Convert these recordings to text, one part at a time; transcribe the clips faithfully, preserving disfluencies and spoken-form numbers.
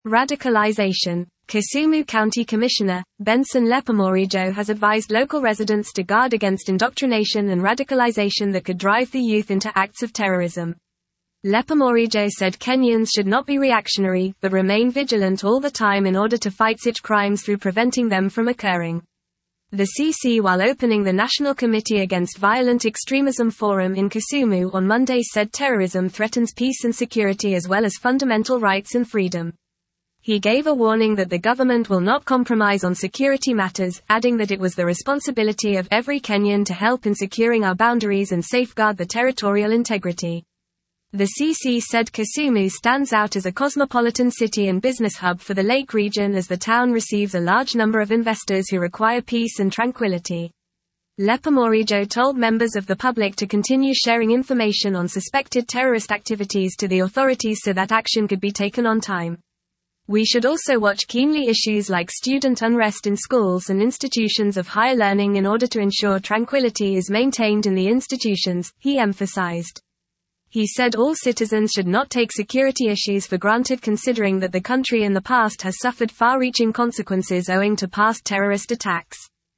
Radicalization. Kisumu County Commissioner, Benson Lepomorijo has advised local residents to guard against indoctrination and radicalization that could drive the youth into acts of terrorism. Lepomorijo said Kenyans should not be reactionary, but remain vigilant all the time in order to fight such crimes through preventing them from occurring. The C C, while opening the National Committee Against Violent Extremism Forum in Kisumu on Monday, said terrorism threatens peace and security as well as fundamental rights and freedom. He gave a warning that the government will not compromise on security matters, adding that it was the responsibility of every Kenyan to help in securing our boundaries and safeguard the territorial integrity. The C C said Kisumu stands out as a cosmopolitan city and business hub for the Lake region as the town receives a large number of investors who require peace and tranquility. Lepomorijo told members of the public to continue sharing information on suspected terrorist activities to the authorities so that action could be taken on time. We should also watch keenly issues like student unrest in schools and institutions of higher learning in order to ensure tranquility is maintained in the institutions, he emphasized. He said all citizens should not take security issues for granted, considering that the country in the past has suffered far-reaching consequences owing to past terrorist attacks.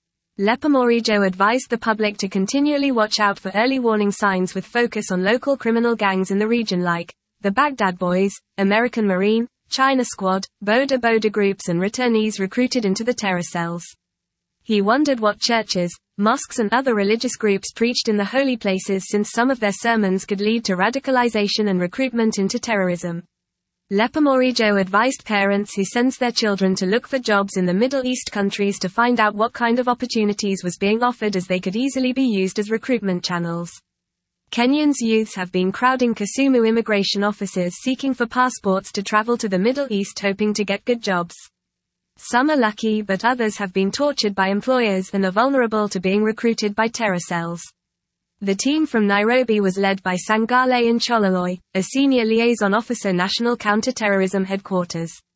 Lepomorijo advised the public to continually watch out for early warning signs with focus on local criminal gangs in the region like the Baghdad Boys, American Marine, China Squad, Boda Boda groups and returnees recruited into the terror cells. He wondered what churches, mosques and other religious groups preached in the holy places, since some of their sermons could lead to radicalization and recruitment into terrorism. Lepomorijo advised parents who sends their children to look for jobs in the Middle East countries to find out what kind of opportunities was being offered, as they could easily be used as recruitment channels. Kenyans youths have been crowding Kisumu immigration offices seeking for passports to travel to the Middle East, hoping to get good jobs. Some are lucky, but others have been tortured by employers and are vulnerable to being recruited by terror cells. The team from Nairobi was led by Sangale Nchololoi, a senior liaison officer, National Counter-Terrorism Headquarters.